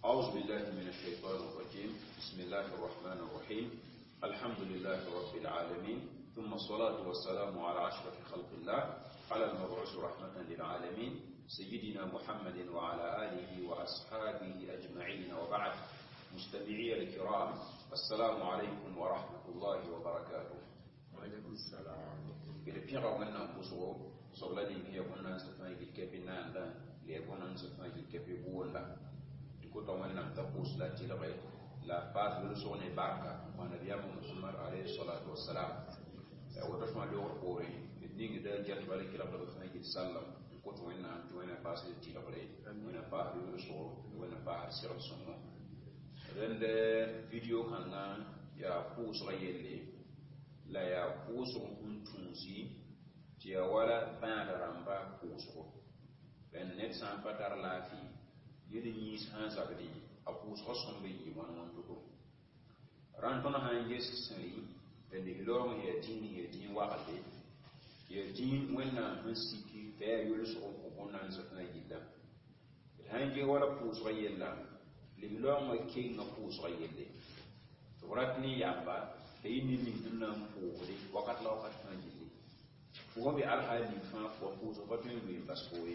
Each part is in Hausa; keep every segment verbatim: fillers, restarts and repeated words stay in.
أعوذ بالله من الشيطان الرجيم. بسم الله الرحمن الرحيم. الحمد لله رب العالمين، ثم الصلاة والسلام على أشرف خلق الله، على المبعوث رحمة للعالمين، سيدنا محمد وعلى آله وأصحابه أجمعين، وبعد. مستمعي الكرام، السلام عليكم ورحمة الله وبركاته. وعليكم السلام. إلى بيرا ونا بوسو صلى هي كنا نستفيد الكبينا لا ليكون نستفيد الكبيبون لا تكون ونا تبوس لا تلقي لا باس بلسون بركة ونبي محمد عليه الصلاة والسلام. وتسمع دور قوري الدين ده جل بالك كلا بتفهم يتسلم كنت ونا ونا باس تلقي ونا باس بلسون ونا باس سيرسون. رند فيديو كنا يا بوس غيري la ya kusu kuntunsi ti wala bãada rãmba pʋʋsgo ben ned sã n pa tar laafɩ yel yĩis sã n zabde a pʋʋsgã sõmb yɩ wãn wãntogo rãn tõnd sã n ges sẽri la lislaoong yaa dĩin yaa dĩin wagde yaa dĩin wẽnnaam sẽn siki t'a yaa yolsg n kõ bõn-naan zat na yilla d sã n ges wala pʋʋsgã yella lislaoongã kenga pʋʋsgã yelle tɩ b rat ne yamba tey ni ni dunna fuure wakat la wakat fa jili fuwa bi al hali fa fuwa fuso ba tun bi baskoye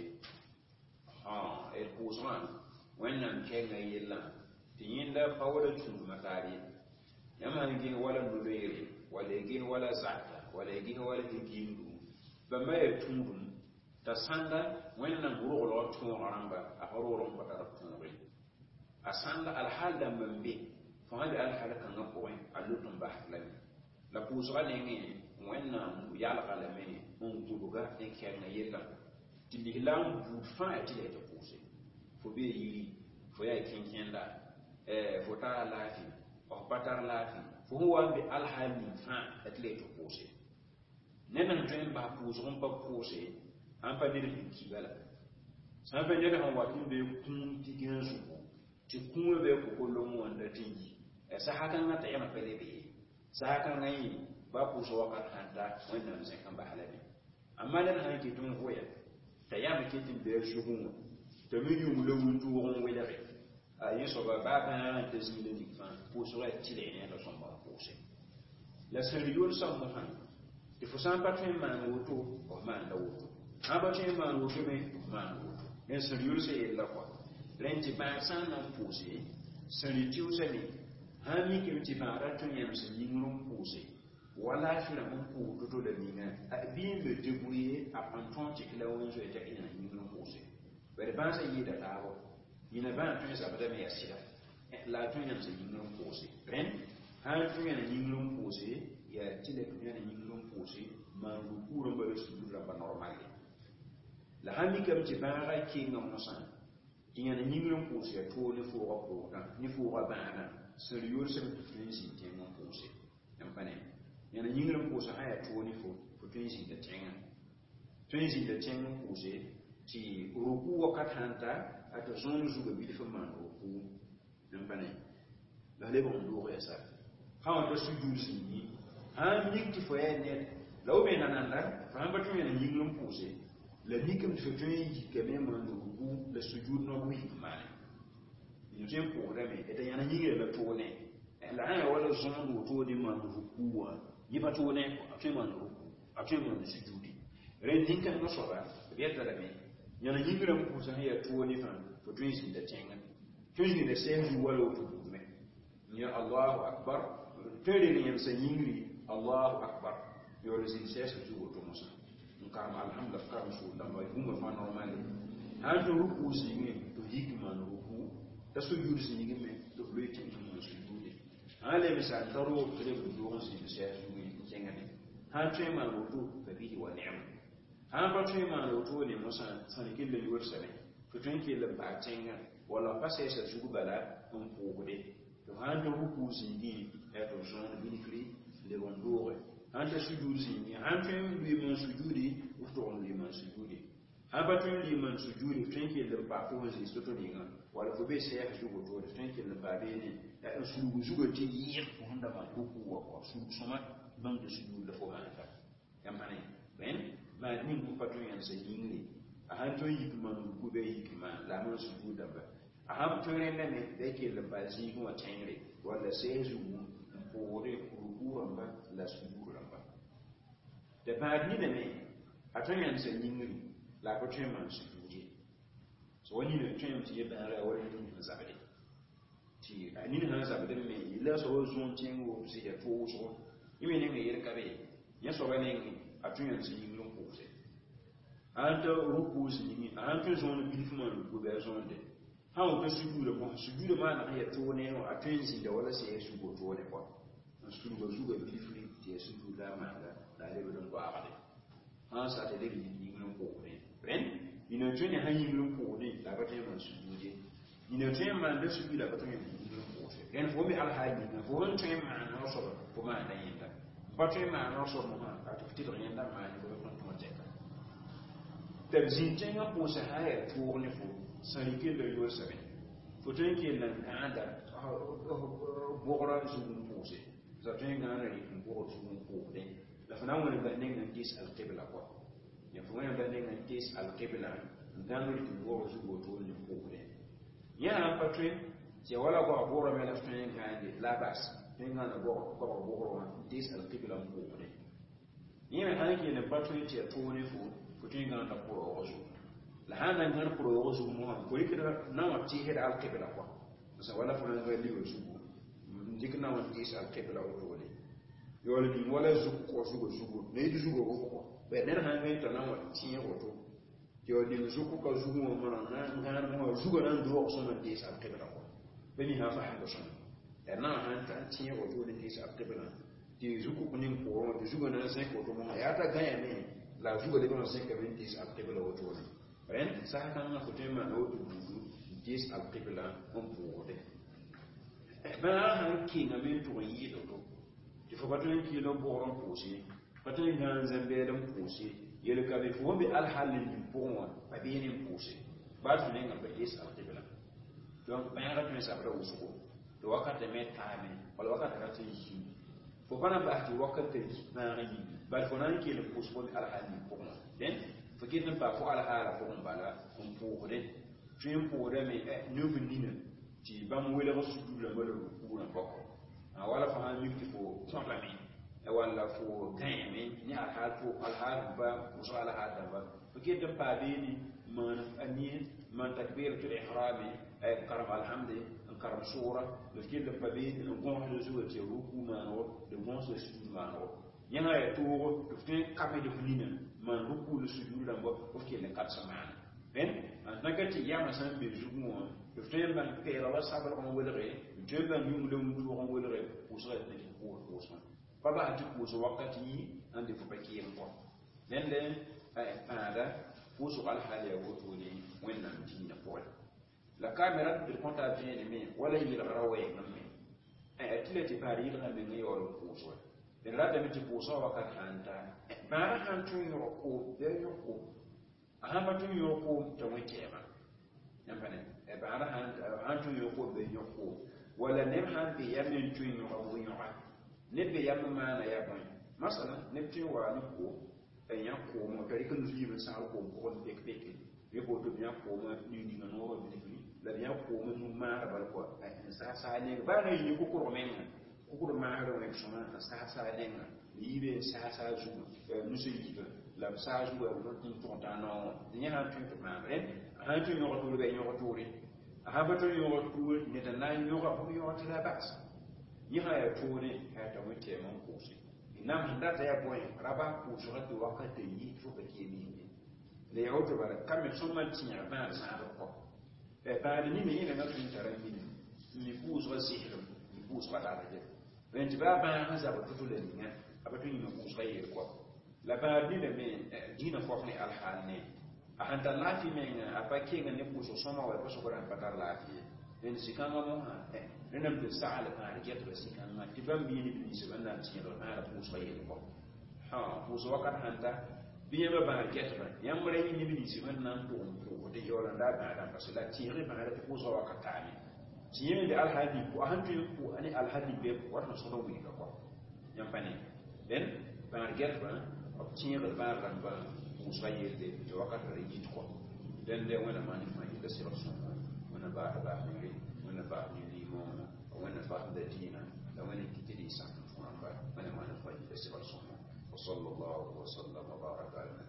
ha e fuso man wannan kenga yella tinda fawada tun matari yama ngi wala ndoyere wala gi wala zakka wala gi wala gindu ba mai tundum ta sanda wannan buru lo tun ramba a horo ba ta tun ri asanda al hal da mambe فهذا الحال كان نقوين علوتهم بحلم لا بوزغا ليني وين يالق على مي من بوغا ان كان يلا تلي لام بوفا تلي تبوسي فبي يلي فيا كين كيندا ا فوتا لافي او باتار لافي فهو بالحال فا تلي تبوسي نمن جين با بوزغون با بوسي ان با دير كيبالا سان با دير هون واتين بي كون تيغان سوكو ti kuma be ko kolon wanda tinji e sa hakan na tayama pele be sa hakan ngai ba ku so wakat hanta wannan sai kan ba halabi amma dan hanki tun hoya tayama ke tin be shugun to min yum le mun tu won wele be a yi so ba ba kan ta zile ni fa ku so ra tile ne da son ba ku se la seriyol sam mo han ti fo san patrin man woto o man da woto ha ba tin man woto me man woto ne seriyol se la kwa renti ba sana puse sani tiusani hami ke ti ba ratun yam sin yingrum puse wala fira mun pu toto da minga a bien le débrouiller a panton ti kila wonzo eta ina yingrum puse bere ba sa yi da tawo ina ba tun sa bada me yasira la tun yam sin yingrum puse ren ha tun yana yingrum puse ya tile tun yana yingrum puse ma ru kuro ba su dura ba normal la hami ke ti ba ra ki ngam no san tinga na nyingrum puse to ni fuwa poka ni fuwa bana seriyo se tun si tenga puse yampane yana nyingrum puse haya to ni fu tun si da tenga tun si da tenga puse ti ruku wakatanta ato zonu zuga bi fa man ruku yampane la le bon do resa hawa to sujud sinni ha mikti fo ya ne law be nananda fa hamba tun yana nyingrum puse la nikem ti tun yi kame man ruku la sujud no wi mane ni jem ko reme eta yana nyige la tone la ana wala zonu to di man rukuwa ni ba tone afi man ruku afi man sujudi ren ninka no soba bieta da me yana nyige ram ko san ya tone fa to tun sin da tenga tun ni da sai ju wala to me ni Allahu akbar tere ni yam san nyingri Allahu akbar yo le sin sai su to musa kam alhamdulillah kam su da mai kuma fa normali han to ruku singi to hikma no ruku ta sujud singi me to leti ni sujudi ale misal taro tere bu do sin sai su ni kengani han to ma ruku fa bihi wa ni'am han ba to ma ruku ne musa san kille yor sane to tun kille ba tenga wala pa sai sa su bala on pogude to han to ruku singi e to son bi kri le wondore anta sujudi anta liman sujudi uton liman sujudi abatun liman sujudi tanke da ba ko zai soto dinga wala ko be sai ya shugo to da tanke da ba be ne da shugo shugo ti yi ko handa ba ko ko ko su soma ban da sujudi da fo hanta yamane ben ba ni ko patun yan sai yinni a hanto yi kuma ko be yi kuma la man sujudi da ba aham törende ne da yake labazi kuma tangre wala sai su pore kurukura ba la sugura ba da ba ni da ne a tanyan san yingri la ko treman su duje so wani ne treman ti ya ba ra wani ne zabade ti ani ne han zabade me ila so zon tingo si ya to so yimi ne me kabe ya so ba ne a tanyan san yingri ko se anta ruku ni anta zon bilfman ko ba zon de hawo ta sujuda ko sujuda ma na ya to ne a tanyan da wala sai ya sugo to ne ko sujuda sugo bilfri ti sujuda ma da da le don ko abade han sa te de ni ngulun ko ne ren ina tuni han yi ngulun ko ne la ba te man sujuje ina tuni man da sujuda ba te ni ngulun ko se ren fo mi al hadi na fo ren tuni man no so ko ma da yinda ba tuni man no so mo ma ta ti do yinda ma ni ko ko to te ka te zin tenga ko se ha ya to ne fo sari ke le yo sabe fo tuni ke nan anda bogora zugun ko se za tuni ga na ri ko zugun ko ne la fana wani ba ne ngan dis al qibla ko ya fo wani ba ne ngan dis al qibla ndan ri ko su go to ni ko ne ya patwe je wala ko abora me la fana ngande la bas ne ngan na go ko ko go dis al qibla ko ne ni me hanki ne patwe je to ne fo ko tin ngan da ko o su la handa ngan ko o su mo ko ikira na ma ti heda al qibla ko sa wala fana ngali o su ndikna wa dis al qibla o to ne yole bi wala zuku ko zugo zugo ne di zugo ko ko be ne ha ngai to na wa tiye ko to yo di zuku ko zugo mo mana na na mo zugo na ndo so na di sa kebra ko be ni ha fa ha ko so e na ha ta tiye ko to di sa kebra di zuku ko ni ko di zugo na se ko to mo ya ta ga ya ne la zugo de ko se ke ben di sa kebra o to ne ren sa ka na ko te ma no to du di sa kebra on ko de e ba ha ki na men to yi do to fo batun kilo boron pusi batun nan zambe dan pusi yele ka be fo be al halin din ponwa ba be ni pusi ba su ne ngam be is al qibla donc ba ya ratun sa bra usuko do wakata me tame wala wakata ka tin shi fo bana ba ti wakata na yi ba fo nan kilo pusi fo be al halin ponwa den fo kidan ba fo al hala fo bala on po de tun po de me nyubu nina ti bam wele ko su dula balo ko na bako wala fa han yukti fo sonlami e wala fo gayme ni al hal fo al hal ba musa al hal ba fike de pa be ni man ani man takbiratul ihram ay karam alhamdi karam sura de fike de pa be ni gon de zuwa ti ruku ma no de gon so su ma no yana ya to de fike kabe de fulina man ruku le sujud da bo fike le kat sama ben an nakati yama san be jugu de fike ban pe la sabal on welre jeba nyum le mu ko ngolere usra de ko ko so baba ati ko so wakati ande fo paki en ko nende ay ada ko so al hali ya woto ni wenna tinna ko la camera de compta bien mais wala yi la rawe ngamme ay atleti bari yi ngamme ngi yoro ko so de la de ti ko so wakati anta bara han tun yo ko de yo ko ahama tun yo ko to wetema yampane e bara han han tun yo ko be yo ko wala nem han be yamen tuin yo ko yo ha ne be yam ma na ya ban masala ne tin wa ni ko e ya ko mo tari kan fi be sa ko ko de ke ke be ko to ya ko ma ni ni no ro be ni la ya ko mo ma ra bal ko e sa sa ne ba na yi ko ko men ko ko ma ra ne so na sa sa ne na yi be sa sa ju nu se yi la sa ju wa no tin to ta no ni ha tin to ma ren ha tin yo ko to be yo ko to ri ahabato yo tu ne da nan yo ga bu yo ta bas yi ha ya tu ne ha ta wuce man ko shi ina mun da ta ya boy raba ku so ga to wakati yi to ba ke ni le yo to bara kam so man tinya ba sa ko e ba ni me ina na tun tare ni ni ku so sihir ni ku so da da ben ti ba ba ha za ba to le ni abato ni ku so yi ko la ba ni le me dina fo ne al hal ne ahanta lafi menga apake nga ne puso soma wa paso ko ran patar lafi en sikanga mo ha eh nenam de sala ka riget be sikanga tibam bi ni bi se banna ti do na puso yi ko ha puso wakat hanta bi ba ba riget ba yamre ni bi se banna to ko de yola nda ba da pasila ti re ba da puso wakatani ti yemi de alhadi ko ahantu ko ani alhadi be ko warna so do wi ko yampane den ba riget ba ti re ba ran ba musayir de wakati rejit ko den de wala mani ma ida sirasuna wana ba ba الله وسلم وبارك على